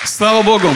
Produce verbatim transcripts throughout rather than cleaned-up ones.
Слава Богу!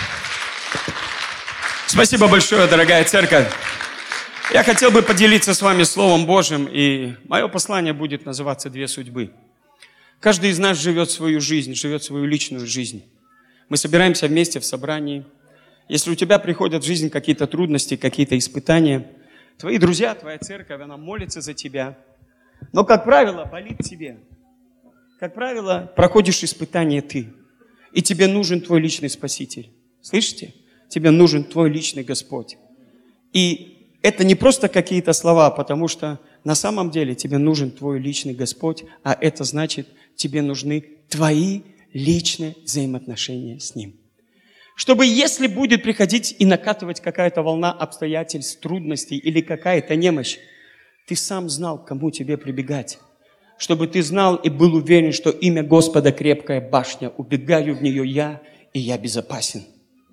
Спасибо большое, дорогая церковь. Я хотел бы поделиться с вами Словом Божьим, и мое послание будет называться «Две судьбы». Каждый из нас живет свою жизнь, живет свою личную жизнь. Мы собираемся вместе в собрании. Если у тебя приходят в жизнь какие-то трудности, какие-то испытания, твои друзья, твоя церковь, она молится за тебя. Но, как правило, болит тебе. Как правило, проходишь испытание ты. И тебе нужен твой личный Спаситель. Слышите? Тебе нужен твой личный Господь. И это не просто какие-то слова, потому что на самом деле тебе нужен твой личный Господь, а это значит, тебе нужны твои личные взаимоотношения с Ним. Чтобы, если будет приходить и накатывать какая-то волна обстоятельств, трудностей или какая-то немощь, ты сам знал, к кому тебе прибегать. Чтобы ты знал и был уверен, что имя Господа крепкая башня, убегаю в нее я, и я безопасен.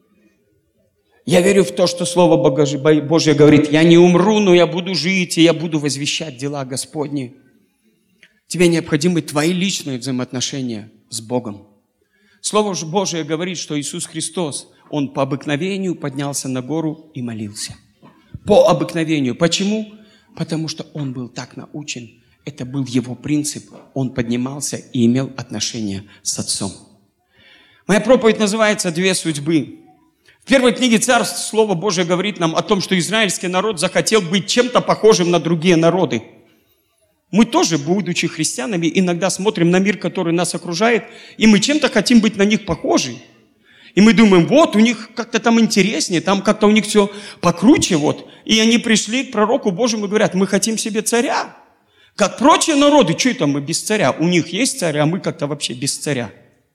Я верю в то, что Слово Божье говорит, я не умру, но я буду жить, и я буду возвещать дела Господни. Тебе необходимы твои личные взаимоотношения с Богом. Слово Божие говорит, что Иисус Христос, Он по обыкновению поднялся на гору и молился. По обыкновению. Почему? Потому что Он был так научен. Это был Его принцип. Он поднимался и имел отношения с Отцом. Моя проповедь называется «Две судьбы». В первой книге Царств Слово Божие говорит нам о том, что израильский народ захотел быть чем-то похожим на другие народы. Мы тоже, будучи христианами, иногда смотрим на мир, который нас окружает, и мы чем-то хотим быть на них похожи. И мы думаем, вот, у них как-то там интереснее, там как-то у них все покруче, вот. И они пришли к пророку Божьему и говорят, мы хотим себе царя. Как прочие народы, что это мы без царя? У них есть царь, а мы как-то вообще без царя.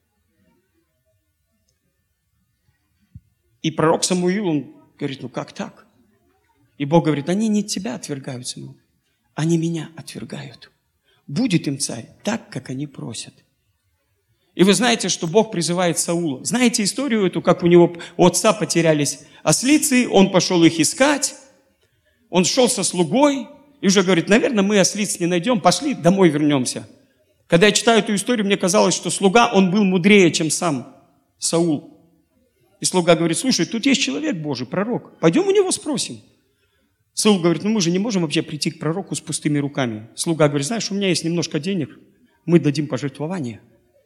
И пророк Самуил, он говорит, ну как так? И Бог говорит, они не тебя отвергают, Самуил, они меня отвергают. Будет им царь так, как они просят. И вы знаете, что Бог призывает Саула. Знаете историю эту, как у него у отца потерялись ослицы, он пошел их искать, он шел со слугой, и уже говорит, наверное, мы ослиц не найдем, пошли, домой вернемся. Когда я читаю эту историю, мне казалось, что слуга, он был мудрее, чем сам Саул. И слуга говорит, слушай, тут есть человек Божий, пророк, пойдем у него спросим. Саул говорит, ну мы же не можем вообще прийти к пророку с пустыми руками. Слуга говорит, знаешь, у меня есть немножко денег, мы дадим пожертвование.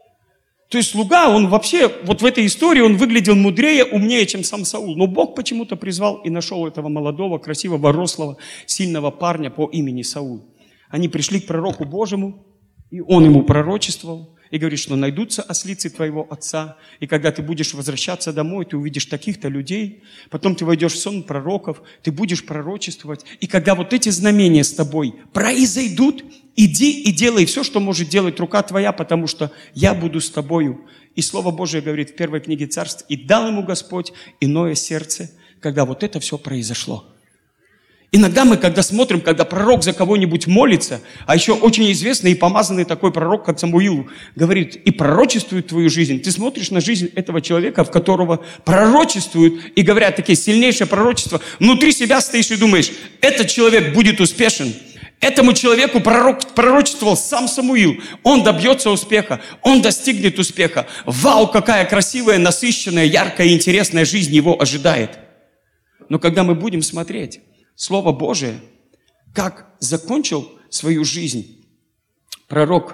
То есть слуга, он вообще, вот в этой истории, он выглядел мудрее, умнее, чем сам Саул. Но Бог почему-то призвал и нашел этого молодого, красивого, рослого, сильного парня по имени Саул. Они пришли к пророку Божьему, и он ему пророчествовал, и говорит, что найдутся ослицы твоего отца, и когда ты будешь возвращаться домой, ты увидишь таких-то людей, потом ты войдешь в сон пророков, ты будешь пророчествовать, и когда вот эти знамения с тобой произойдут, иди и делай все, что может делать рука твоя, потому что я буду с тобою. И Слово Божие говорит в первой книге Царств, и дал ему Господь иное сердце, когда вот это все произошло. Иногда мы, когда смотрим, когда пророк за кого-нибудь молится, а еще очень известный и помазанный такой пророк, как Самуил, говорит и пророчествует твою жизнь, ты смотришь на жизнь этого человека, в которого пророчествуют и говорят такие сильнейшие пророчества, внутри себя стоишь и думаешь, этот человек будет успешен. Этому человеку пророк, пророчествовал сам Самуил. Он добьется успеха, он достигнет успеха. Вау, какая красивая, насыщенная, яркая и интересная жизнь его ожидает. Но когда мы будем смотреть Слово Божие, как закончил свою жизнь пророк,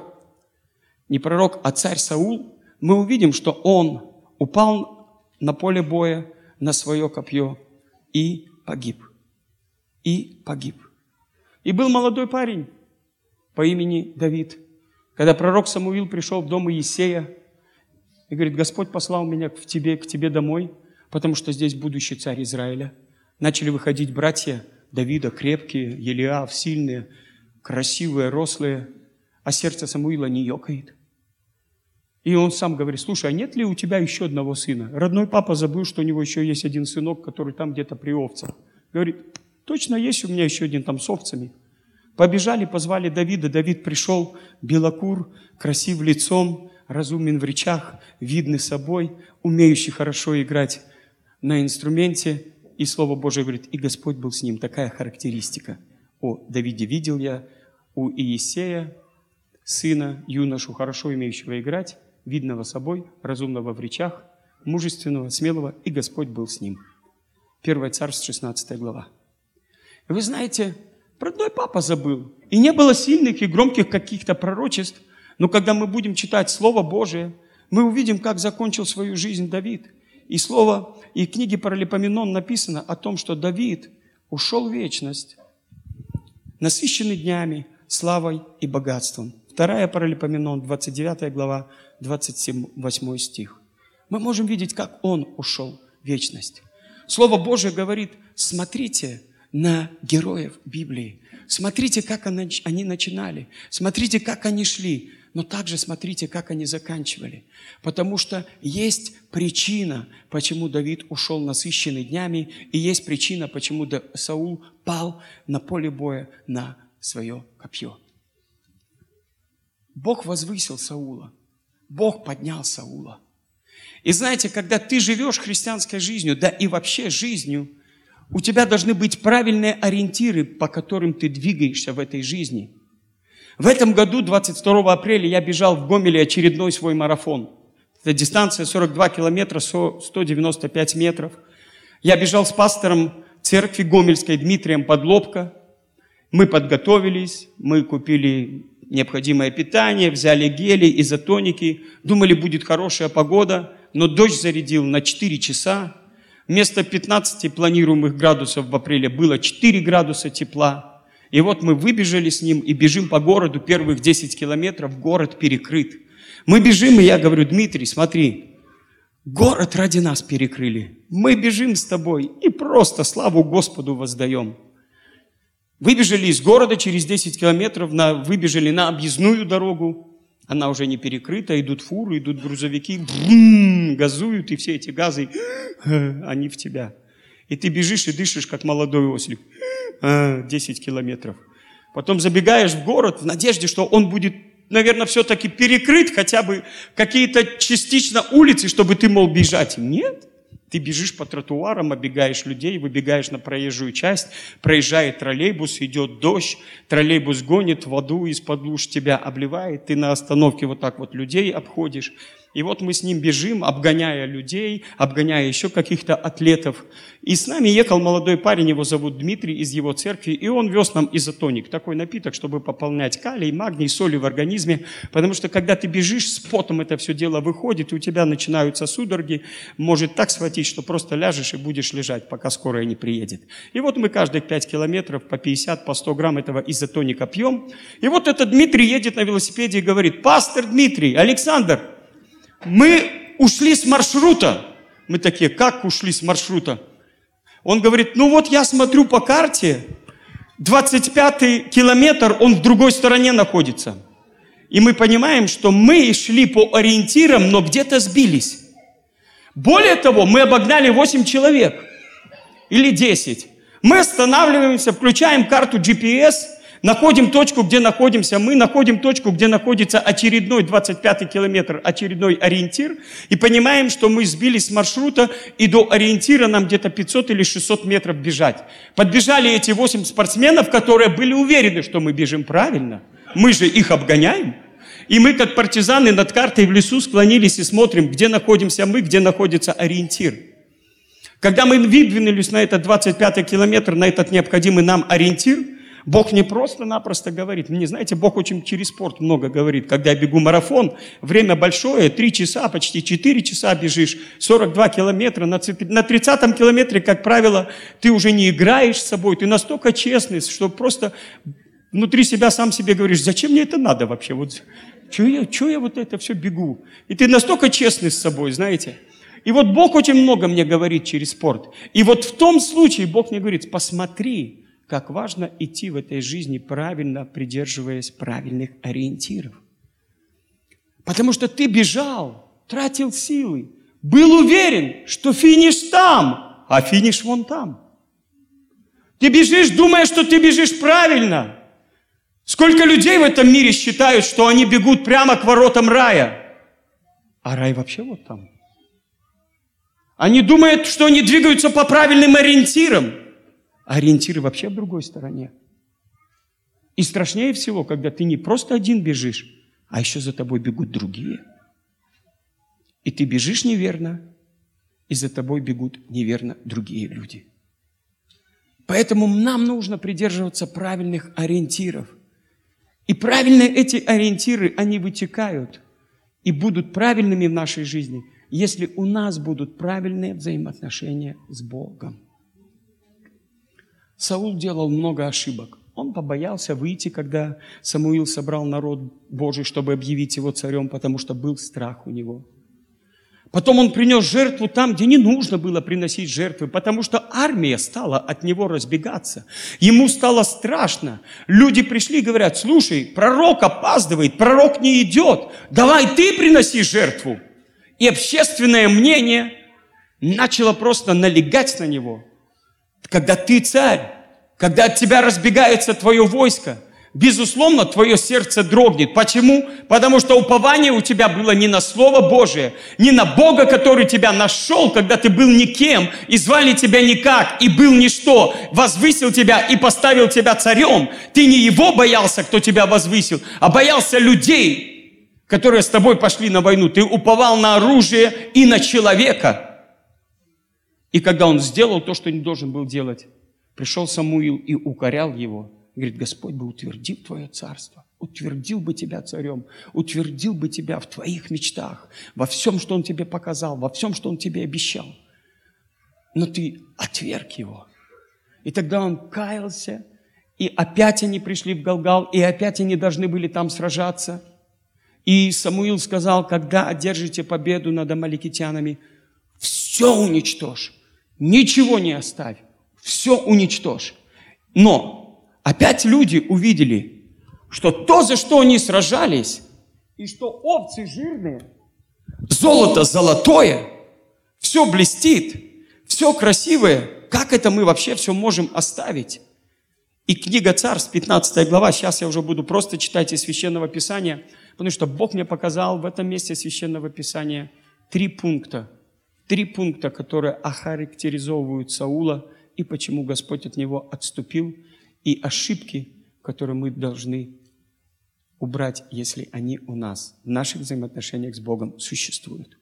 не пророк, а царь Саул, мы увидим, что он упал на поле боя на свое копье и погиб. И погиб. И был молодой парень по имени Давид. Когда пророк Самуил пришел в дом Иессея и говорит, Господь послал меня к тебе, к тебе домой, потому что здесь будущий царь Израиля. Начали выходить братья Давида, крепкие, Елиав, сильные, красивые, рослые, а сердце Самуила не ёкает. И он сам говорит, слушай, а нет ли у тебя еще одного сына? Родной папа забыл, что у него еще есть один сынок, который там где-то при овцах. Говорит, точно есть у меня еще один там с овцами. Побежали, позвали Давида. Давид пришел, белокур, красив лицом, разумен в речах, видный собой, умеющий хорошо играть на инструменте. И Слово Божие говорит, и Господь был с ним. Такая характеристика. О Давиде видел я у Иессея, сына, юношу, хорошо умеющего играть, видного собой, разумного в речах, мужественного, смелого, и Господь был с ним. Первое Царств, шестнадцатая глава. И вы знаете, родной папа забыл. И не было сильных и громких каких-то пророчеств. Но когда мы будем читать Слово Божие, мы увидим, как закончил свою жизнь Давид. И слово, и в книге Паралипоменон написано о том, что Давид ушел в вечность, насыщенный днями, славой и богатством. Вторая Паралипоменон, двадцать девятая глава, двадцать восьмой стих. Мы можем видеть, как он ушел в вечность. Слово Божие говорит, смотрите на героев Библии. Смотрите, как они начинали. Смотрите, как они шли. Но также смотрите, как они заканчивали. Потому что есть причина, почему Давид ушел насыщенный днями, и есть причина, почему Саул пал на поле боя на свое копье. Бог возвысил Саула. Бог поднял Саула. И знаете, когда ты живешь христианской жизнью, да и вообще жизнью, у тебя должны быть правильные ориентиры, по которым ты двигаешься в этой жизни. В этом году, двадцать второго апреля, я бежал в Гомеле очередной свой марафон. Это дистанция сорок два километра, сто девяносто пять метров. Я бежал с пастором церкви Гомельской Дмитрием Подлобко. Мы подготовились, мы купили необходимое питание, взяли гели, изотоники. Думали, будет хорошая погода, но дождь зарядил на четыре часа. Вместо пятнадцати планируемых градусов в апреле было четыре градуса тепла. И вот мы выбежали с ним и бежим по городу, первых десять километров, город перекрыт. Мы бежим, и я говорю, Дмитрий, смотри, город ради нас перекрыли. Мы бежим с тобой и просто славу Господу воздаем. Выбежали из города через десять километров, на, выбежали на объездную дорогу. Она уже не перекрыта, идут фуры, идут грузовики, брум, газуют, и все эти газы, они в тебя. И ты бежишь и дышишь, как молодой ослик. десять километров. Потом забегаешь в город в надежде, что он будет, наверное, все-таки перекрыт, хотя бы какие-то частично улицы, чтобы ты мог бежать. Нет. Ты бежишь по тротуарам, оббегаешь людей, выбегаешь на проезжую часть, проезжает троллейбус, идет дождь, троллейбус гонит воду из-под луж, тебя обливает, ты на остановке вот так вот людей обходишь. И вот мы с ним бежим, обгоняя людей, обгоняя еще каких-то атлетов. И с нами ехал молодой парень, его зовут Дмитрий, из его церкви, и он вез нам изотоник, такой напиток, чтобы пополнять калий, магний, соли в организме, потому что когда ты бежишь, с потом это все дело выходит, и у тебя начинаются судороги, может так схватить, что просто ляжешь и будешь лежать, пока скорая не приедет. И вот мы каждых пять километров по пятьдесят, по сто грамм этого изотоника пьем. И вот этот Дмитрий едет на велосипеде и говорит, пастор Дмитрий, Александр, мы ушли с маршрута. Мы такие, как ушли с маршрута? Он говорит, ну вот я смотрю по карте, двадцать пятый километр, он в другой стороне находится. И мы понимаем, что мы шли по ориентирам, но где-то сбились. Более того, мы обогнали восемь человек или десять. Мы останавливаемся, включаем карту джи пи эс, находим точку, где находимся мы, находим точку, где находится очередной двадцать пятый километр, очередной ориентир, и понимаем, что мы сбились с маршрута, и до ориентира нам где-то пятьсот или шестьсот метров бежать. Подбежали эти восемь спортсменов, которые были уверены, что мы бежим правильно. Мы же их обгоняем. И мы, как партизаны, над картой в лесу склонились и смотрим, где находимся мы, где находится ориентир. Когда мы выдвинулись на этот двадцать пятый километр, на этот необходимый нам ориентир, Бог не просто-напросто говорит. Мне, знаете, Бог очень через спорт много говорит. Когда я бегу марафон, время большое, три часа, почти четыре часа бежишь, сорок два километра. На тридцатом километре, как правило, ты уже не играешь с собой, ты настолько честный, что просто внутри себя сам себе говоришь, зачем мне это надо вообще? Вот, что я, что я вот это все бегу? И ты настолько честный с собой, знаете. И вот Бог очень много мне говорит через спорт. И вот в том случае Бог мне говорит, посмотри, как важно идти в этой жизни правильно, придерживаясь правильных ориентиров. Потому что ты бежал, тратил силы, был уверен, что финиш там, а финиш вон там. Ты бежишь, думая, что ты бежишь правильно. Сколько людей в этом мире считают, что они бегут прямо к воротам рая, а рай вообще вот там. Они думают, что они двигаются по правильным ориентирам, а ориентиры вообще в другой стороне. И страшнее всего, когда ты не просто один бежишь, а еще за тобой бегут другие. И ты бежишь неверно, и за тобой бегут неверно другие люди. Поэтому нам нужно придерживаться правильных ориентиров. И правильные эти ориентиры, они вытекают и будут правильными в нашей жизни, если у нас будут правильные взаимоотношения с Богом. Саул делал много ошибок. Он побоялся выйти, когда Самуил собрал народ Божий, чтобы объявить его царем, потому что был страх у него. Потом он принес жертву там, где не нужно было приносить жертвы, потому что армия стала от него разбегаться. Ему стало страшно. Люди пришли и говорят: слушай, пророк опаздывает, пророк не идет, давай ты приноси жертву. И общественное мнение начало просто налегать на него. Когда ты царь, когда от тебя разбегается твое войско, безусловно, твое сердце дрогнет. Почему? Потому что упование у тебя было не на Слово Божие, не на Бога, который тебя нашел, когда ты был никем, и звали тебя никак, и был ничто, возвысил тебя и поставил тебя царем. Ты не его боялся, кто тебя возвысил, а боялся людей, которые с тобой пошли на войну. Ты уповал на оружие и на человека. И когда он сделал то, что не должен был делать, пришел Самуил и укорял его. Говорит: Господь бы утвердил твое царство, утвердил бы тебя царем, утвердил бы тебя в твоих мечтах, во всем, что Он тебе показал, во всем, что Он тебе обещал. Но ты отверг его. И тогда он каялся, и опять они пришли в Галгал, и опять они должны были там сражаться. И Самуил сказал: когда одержите победу над амаликитянами, все уничтожь, ничего не оставь, все уничтожь. Но опять люди увидели, что то, за что они сражались, и что овцы жирные, золото золотое, все блестит, все красивое, как это мы вообще все можем оставить? И книга Царств, пятнадцатая глава, сейчас я уже буду просто читать из Священного Писания, потому что Бог мне показал в этом месте Священного Писания три пункта, три пункта, которые охарактеризовывают Саула, и почему Господь от него отступил, и ошибки, которые мы должны убрать, если они у нас, в наших взаимоотношениях с Богом существуют.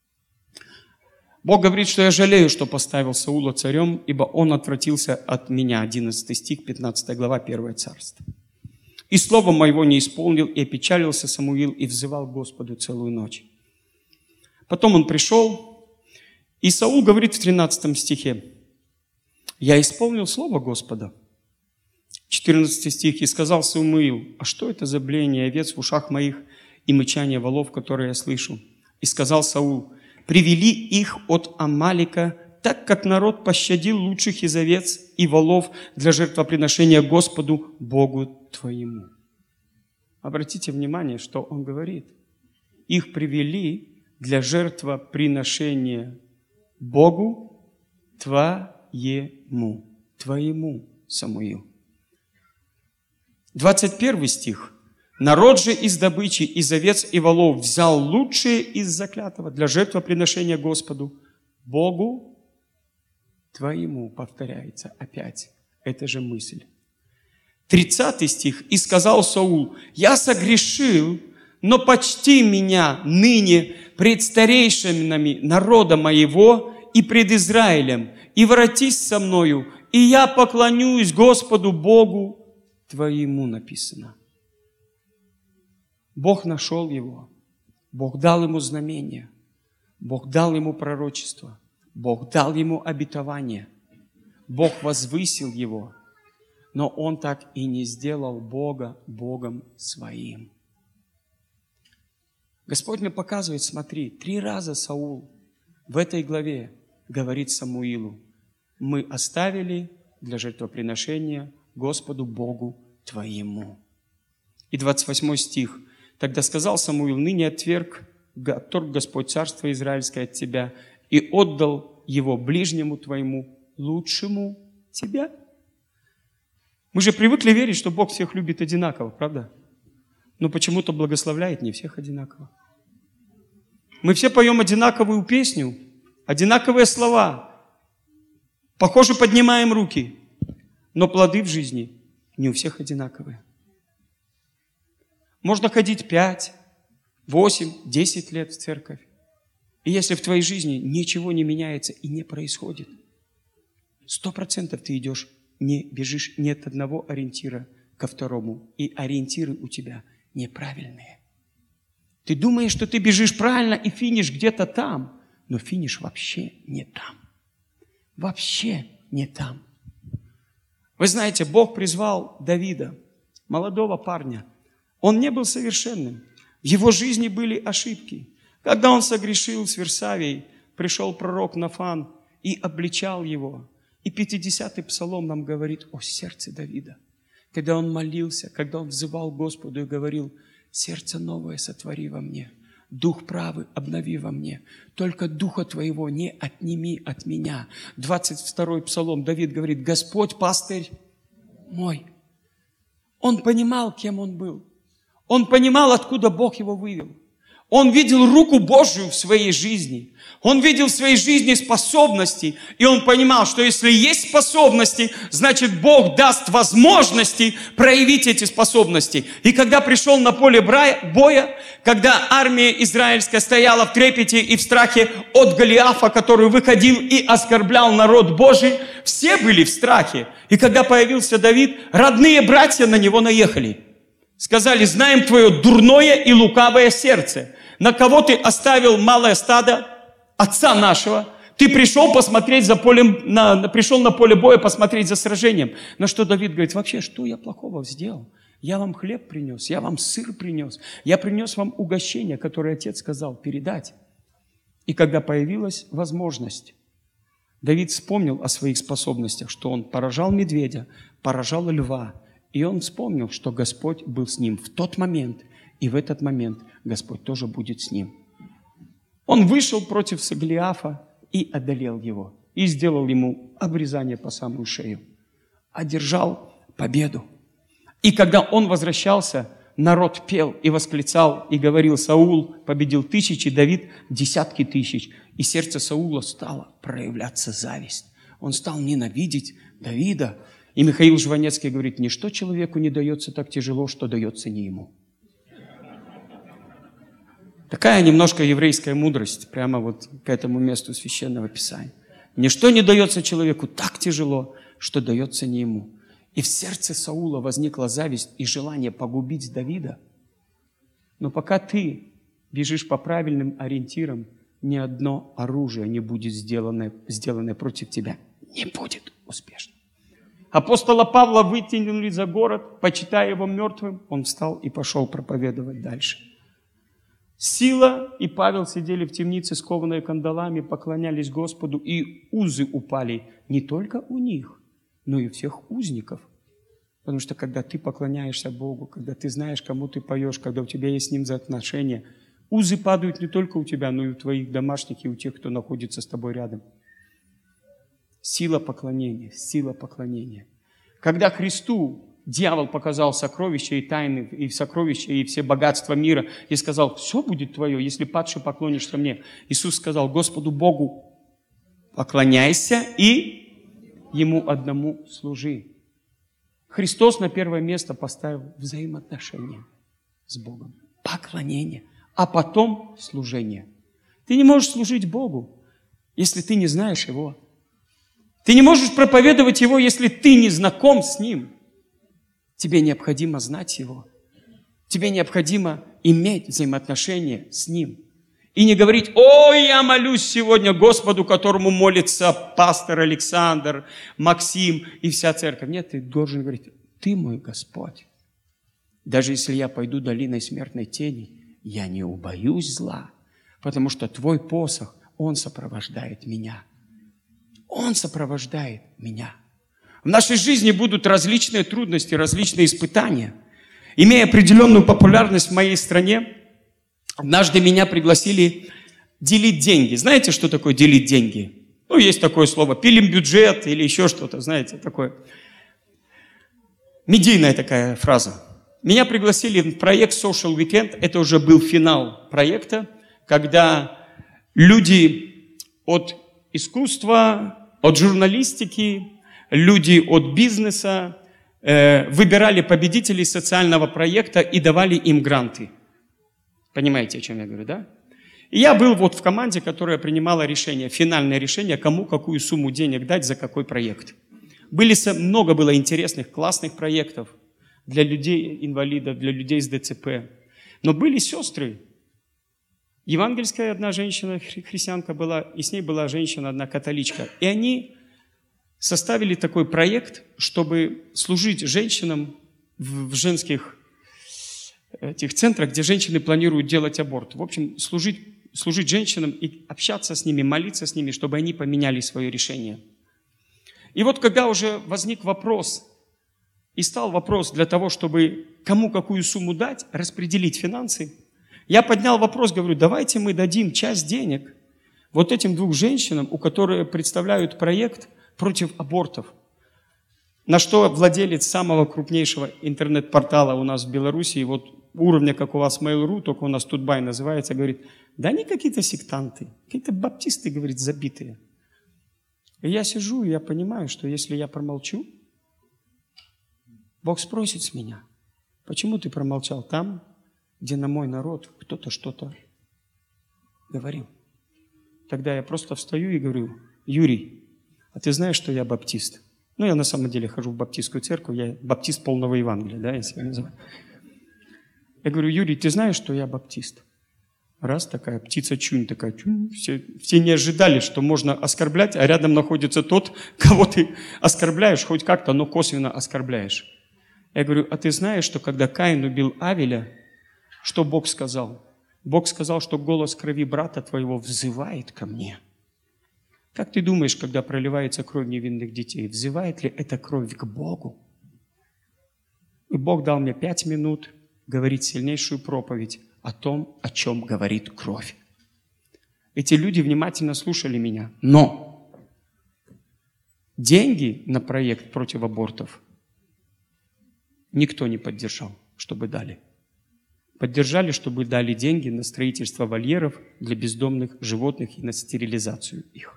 Бог говорит, что я жалею, что поставил Саула царем, ибо он отвратился от меня. одиннадцатый стих, пятнадцатая глава, первое царство. И слова моего не исполнил, и опечалился Самуил, и взывал к Господу целую ночь. Потом он пришел, и Саул говорит в тринадцатом стихе: «Я исполнил слово Господа». четырнадцатый стих. «И сказал Самуил: а что это за блеяние овец в ушах моих и мычание волов, которые я слышу? И сказал Саул: привели их от Амалика, так как народ пощадил лучших из овец и волов для жертвоприношения Господу Богу твоему». Обратите внимание, что он говорит. Их привели для жертвоприношения Богу твоему. Твоему, Самуил. двадцать первый стих. «Народ же из добычи, из овец и волов взял лучшее из заклятого для жертвоприношения Господу, Богу твоему». Повторяется опять эта же мысль. тридцатый стих. «И сказал Саул: я согрешил, но почти меня ныне пред старейшинами народа моего и пред Израилем, и воротись со мною, и я поклонюсь Господу Богу твоему». Написано. Бог нашел его. Бог дал ему знамение. Бог дал ему пророчество. Бог дал ему обетование. Бог возвысил его. Но он так и не сделал Бога Богом своим. Господь мне показывает, смотри, три раза Саул в этой главе говорит Самуилу: мы оставили для жертвоприношения Господу Богу твоему. И двадцать восьмой стих. «Тогда сказал Самуил: ныне отверг, отторг Господь царство израильское от тебя и отдал его ближнему твоему, лучшему тебя». Мы же привыкли верить, что Бог всех любит одинаково, правда? Но почему-то благословляет не всех одинаково. Мы все поем одинаковую песню, одинаковые слова, похоже, поднимаем руки, но плоды в жизни не у всех одинаковые. Можно ходить пять, восемь, десять лет в церковь, И если в твоей жизни ничего не меняется и не происходит, сто процентов ты идешь, не бежишь ни от одного ориентира ко второму. И ориентиры у тебя неправильные. Ты думаешь, что ты бежишь правильно, и финиш где-то там. Но финиш вообще не там. Вообще не там. Вы знаете, Бог призвал Давида, молодого парня. Он не был совершенным. В его жизни были ошибки. Когда он согрешил с Версавией, пришел пророк Нафан и обличал его. И пятидесятый псалом нам говорит о сердце Давида. Когда он молился, когда он взывал Господу и говорил: «Сердце новое сотвори во мне, дух правый обнови во мне, только духа твоего не отними от меня». двадцать второй псалом, Давид говорит: «Господь пастырь мой». Он понимал, кем он был. Он понимал, откуда Бог его вывел. Он видел руку Божию в своей жизни. Он видел в своей жизни способности. И он понимал, что если есть способности, значит Бог даст возможности проявить эти способности. И когда пришел на поле боя, когда армия израильская стояла в трепете и в страхе от Голиафа, который выходил и оскорблял народ Божий, все были в страхе. И когда появился Давид, родные братья на него наехали. Сказали: «Знаем твое дурное и лукавое сердце. На кого ты оставил малое стадо отца нашего? Ты пришел посмотреть за полем, на, пришел на поле боя посмотреть за сражением». На что Давид говорит: «Вообще, что я плохого сделал? Я вам хлеб принес, я вам сыр принес, я принес вам угощение, которое отец сказал передать». И когда появилась возможность, Давид вспомнил о своих способностях, что он поражал медведя, поражал льва. И он вспомнил, что Господь был с ним в тот момент, и в этот момент Господь тоже будет с ним. Он вышел против Голиафа и одолел его, и сделал ему обрезание по самую шею, одержал победу. И когда он возвращался, народ пел и восклицал, и говорил: «Саул победил тысячи, Давид десятки тысяч». И сердце Саула стало проявляться зависть. Он стал ненавидеть Давида. И Михаил Жванецкий говорит: «Ничто человеку не дается так тяжело, что дается не ему». Такая немножко еврейская мудрость прямо вот к этому месту Священного Писания. Ничто не дается человеку так тяжело, что дается не ему. И в сердце Саула возникла зависть и желание погубить Давида. Но пока ты бежишь по правильным ориентирам, ни одно оружие не будет сделано, сделано против тебя. Не будет успешно. Апостола Павла вытянули за город, почитая его мертвым, он встал и пошел проповедовать дальше. Сила и Павел сидели в темнице, скованные кандалами, поклонялись Господу, и узы упали не только у них, но и у всех узников. Потому что когда ты поклоняешься Богу, когда ты знаешь, кому ты поешь, когда у тебя есть с Ним отношения, узы падают не только у тебя, но и у твоих домашних, и у тех, кто находится с тобой рядом. Сила поклонения, сила поклонения. Когда Христу дьявол показал сокровища и тайны, и сокровища, и все богатства мира, и сказал: «Все будет твое, если падше поклонишься мне». Иисус сказал: «Господу Богу поклоняйся и Ему одному служи». Христос на первое место поставил взаимоотношения с Богом, поклонение, а потом служение. Ты не можешь служить Богу, если ты не знаешь Его. Ты не можешь проповедовать Его, если ты не знаком с Ним. Тебе необходимо знать Его. Тебе необходимо иметь взаимоотношения с Ним. И не говорить: «Ой, я молюсь сегодня Господу, которому молится пастор Александр, Максим и вся церковь». Нет, ты должен говорить: «Ты мой Господь. Даже если я пойду долиной смертной тени, я не убоюсь зла, потому что Твой посох, он сопровождает меня». Он сопровождает меня. В нашей жизни будут различные трудности, различные испытания. Имея определенную популярность в моей стране, однажды меня пригласили делить деньги. Знаете, что такое делить деньги? Ну, есть такое слово, пилим бюджет или еще что-то, знаете, такое. Медийная такая фраза. Меня пригласили в проект Social Weekend. Это уже был финал проекта, когда люди от искусства, от журналистики, люди от бизнеса э, выбирали победителей социального проекта и давали им гранты. Понимаете, о чем я говорю, да? И я был вот в команде, которая принимала решение, финальное решение, кому какую сумму денег дать за какой проект. Были, много было интересных, классных проектов для людей-инвалидов, для людей с ДЦП. Но были сестры. Евангельская одна женщина, христианка была, и с ней была женщина одна, католичка. И они составили такой проект, чтобы служить женщинам в женских этих центрах, где женщины планируют делать аборт. В общем, служить, служить женщинам и общаться с ними, молиться с ними, чтобы они поменяли свое решение. И вот когда уже возник вопрос, и стал вопрос для того, чтобы кому какую сумму дать, распределить финансы, я поднял вопрос, говорю, давайте мы дадим часть денег вот этим двум женщинам, у которых представляют проект против абортов. На что владелец самого крупнейшего интернет-портала у нас в Беларуси, вот уровня, как у вас Mail.ru, только у нас Тутбай называется, говорит, да они какие-то сектанты, какие-то баптисты, говорит, забитые. И я сижу, и я понимаю, что если я промолчу, Бог спросит с меня, почему ты промолчал там, где на мой народ кто-то что-то говорил. Тогда я просто встаю и говорю, Юрий, а ты знаешь, что я баптист? Ну, я на самом деле хожу в баптистскую церковь, я баптист полного Евангелия, да, я себя называю. Я говорю, Юрий, ты знаешь, что я баптист? Раз такая птица чунь, такая чунь, все, все не ожидали, что можно оскорблять, а рядом находится тот, кого ты оскорбляешь, хоть как-то, но косвенно оскорбляешь. Я говорю, а ты знаешь, что когда Каин убил Авеля, что Бог сказал? Бог сказал, что голос крови брата твоего взывает ко мне. Как ты думаешь, когда проливается кровь невинных детей, взывает ли эта кровь к Богу? И Бог дал мне пять минут говорить сильнейшую проповедь о том, о чем говорит кровь. Эти люди внимательно слушали меня, но деньги на проект против абортов никто не поддержал, чтобы дали. Поддержали, чтобы дали деньги на строительство вольеров для бездомных животных и на стерилизацию их.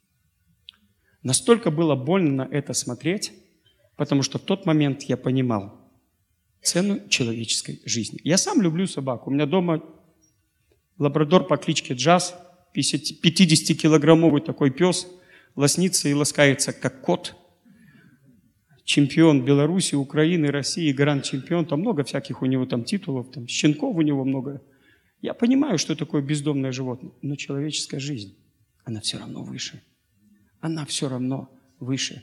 Настолько было больно на это смотреть, потому что в тот момент я понимал цену человеческой жизни. Я сам люблю собак. У меня дома лабрадор по кличке Джаз, пятидесятикилограммовый такой пес, лоснится и ласкается, как кот. Чемпион Беларуси, Украины, России, гранд-чемпион. Там много всяких у него там титулов, там щенков у него много. Я понимаю, что такое бездомное животное, но человеческая жизнь, она все равно выше. Она все равно выше.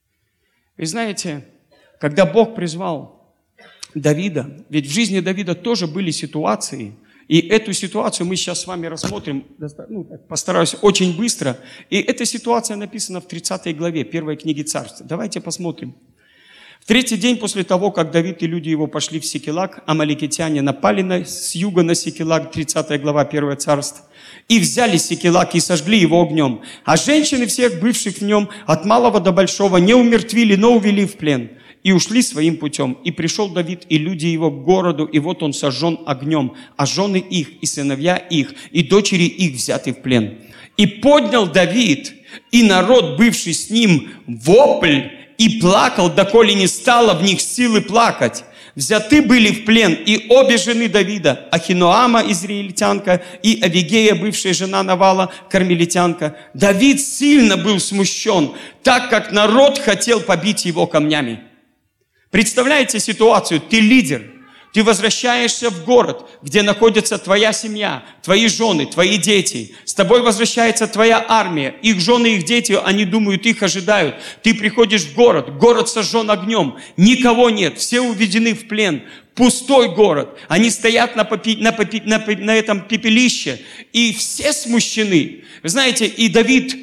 И знаете, когда Бог призвал Давида, ведь в жизни Давида тоже были ситуации, и эту ситуацию мы сейчас с вами рассмотрим, ну, постараюсь очень быстро, и эта ситуация написана в тридцатой главе первой книги Царств. Давайте посмотрим. В третий день после того, как Давид и люди его пошли в Сикелаг, амаликитяне напали на, с юга на Сикелаг, тридцатая глава первое Царств, и взяли Сикелаг и сожгли его огнем. А женщины всех бывших в нем, от малого до большого, не умертвили, но увели в плен. И ушли своим путем. И пришел Давид, и люди его к городу, и вот он сожжен огнем, а жены их, и сыновья их, и дочери их взяты в плен. И поднял Давид, и народ, бывший с ним, вопль, и плакал, доколе не стало в них силы плакать. Взяты были в плен и обе жены Давида, Ахиноама, израильтянка, и Авигея, бывшая жена Навала, кармелитянка. Давид сильно был смущен, так как народ хотел побить его камнями. Представляете ситуацию? Ты лидер, ты возвращаешься в город, где находится твоя семья, твои жены, твои дети. С тобой возвращается твоя армия, их жены, их дети, они думают, их ожидают. Ты приходишь в город, город сожжен огнем, никого нет, все уведены в плен. Пустой город, они стоят на, попи, на, попи, на, на этом пепелище, и все смущены. Вы знаете, и Давид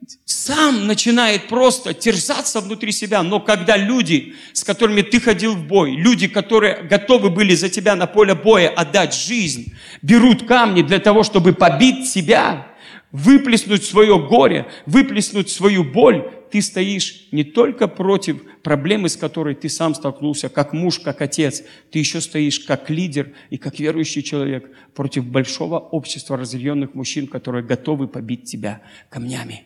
сам начинает просто терзаться внутри себя, но когда люди, с которыми ты ходил в бой, люди, которые готовы были за тебя на поле боя отдать жизнь, берут камни для того, чтобы побить тебя, выплеснуть свое горе, выплеснуть свою боль, ты стоишь не только против проблемы, с которой ты сам столкнулся, как муж, как отец, ты еще стоишь как лидер и как верующий человек против большого общества разъяренных мужчин, которые готовы побить тебя камнями.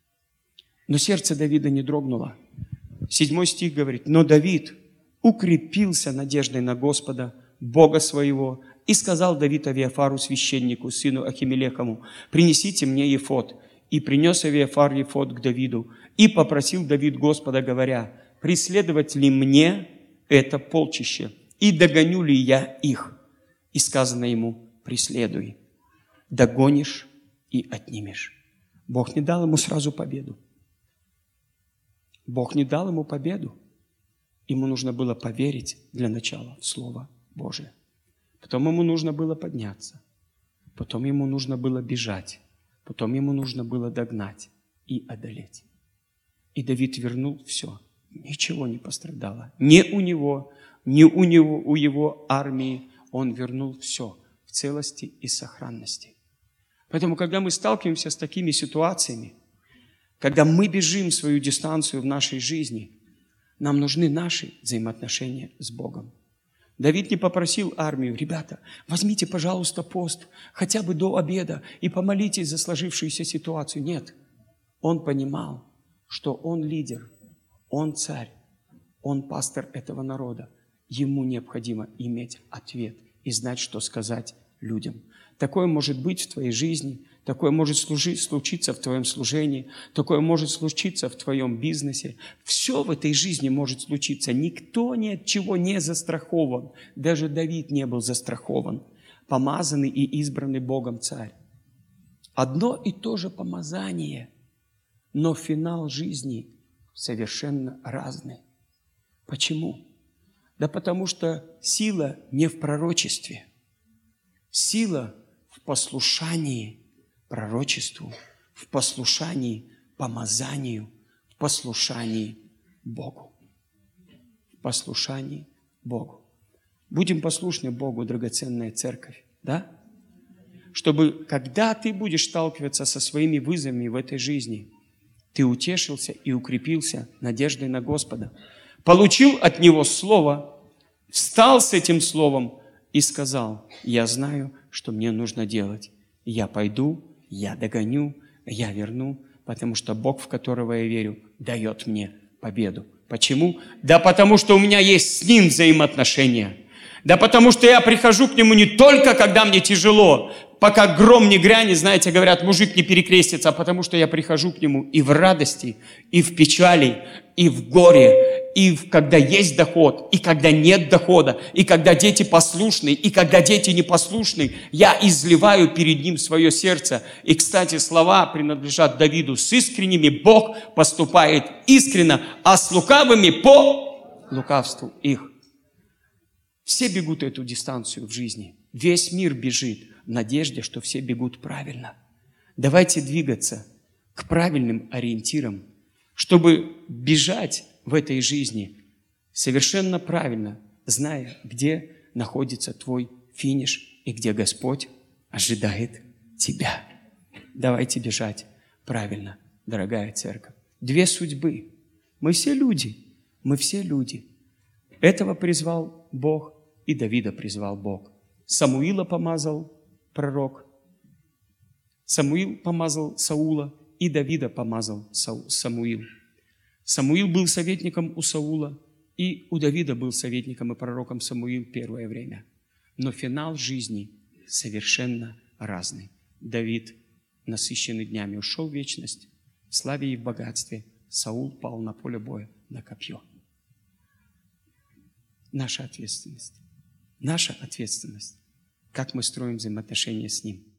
Но сердце Давида не дрогнуло. Седьмой стих говорит, но Давид укрепился надеждой на Господа, Бога своего, И сказал Давид Авиафару, священнику, сыну Ахимелехому, принесите мне ефод. И принес Авиафар ефод к Давиду. И попросил Давид Господа, говоря, преследовать ли мне это полчище? И догоню ли я их? И сказано ему, преследуй, догонишь и отнимешь. Бог не дал ему сразу победу. Бог не дал ему победу. Ему нужно было поверить для начала в Слово Божие. Потом ему нужно было подняться. Потом ему нужно было бежать. Потом ему нужно было догнать и одолеть. И Давид вернул все. Ничего не пострадало. Ни у него, ни у него, у его армии. Он вернул все в целости и сохранности. Поэтому, когда мы сталкиваемся с такими ситуациями, когда мы бежим свою дистанцию в нашей жизни, нам нужны наши взаимоотношения с Богом. Давид не попросил армию, ребята, возьмите, пожалуйста, пост хотя бы до обеда и помолитесь за сложившуюся ситуацию. Нет, он понимал, что он лидер, он царь, он пастор этого народа. Ему необходимо иметь ответ и знать, что сказать людям. Такое может быть в твоей жизни, такое может служить, случиться в твоем служении, такое может случиться в твоем бизнесе. Все в этой жизни может случиться. Никто ни от чего не застрахован. Даже Давид не был застрахован. Помазанный и избранный Богом царь. Одно и то же помазание, но финал жизни совершенно разный. Почему? Да потому что сила не в пророчестве. Сила в послушании пророчеству, в послушании помазанию, в послушании Богу. В послушании Богу. Будем послушны Богу, драгоценная церковь, да? Чтобы, когда ты будешь сталкиваться со своими вызовами в этой жизни, ты утешился и укрепился надеждой на Господа. Получил от Него слово, встал с этим словом и сказал, я знаю, что мне нужно делать. Я пойду, я догоню, я верну, потому что Бог, в которого я верю, дает мне победу. Почему? Да потому что у меня есть с Ним взаимоотношения. Да потому что я прихожу к Нему не только, когда мне тяжело, пока гром не грянет, знаете, говорят, мужик не перекрестится, а потому что я прихожу к Нему и в радости, и в печали, и в горе, и в, когда есть доход, и когда нет дохода, и когда дети послушны, и когда дети непослушны, я изливаю перед Ним свое сердце. И, кстати, слова принадлежат Давиду. С искренними Бог поступает искренно, а с лукавыми по лукавству их. Все бегут эту дистанцию в жизни. Весь мир бежит в надежде, что все бегут правильно. Давайте двигаться к правильным ориентирам, чтобы бежать в этой жизни совершенно правильно, зная, где находится твой финиш и где Господь ожидает тебя. Давайте бежать правильно, дорогая церковь. Две судьбы. Мы все люди. Мы все люди. Этого призвал Бог, и Давида призвал Бог. Самуила помазал пророк. Самуил помазал Саула, и Давида помазал Самуил. Самуил был советником у Саула, и у Давида был советником и пророком Самуил первое время. Но финал жизни совершенно разный. Давид, насыщенный днями, ушел в вечность, в славе и в богатстве. Саул пал на поле боя на копье. Наша ответственность. Наша ответственность, как мы строим взаимоотношения с Ним.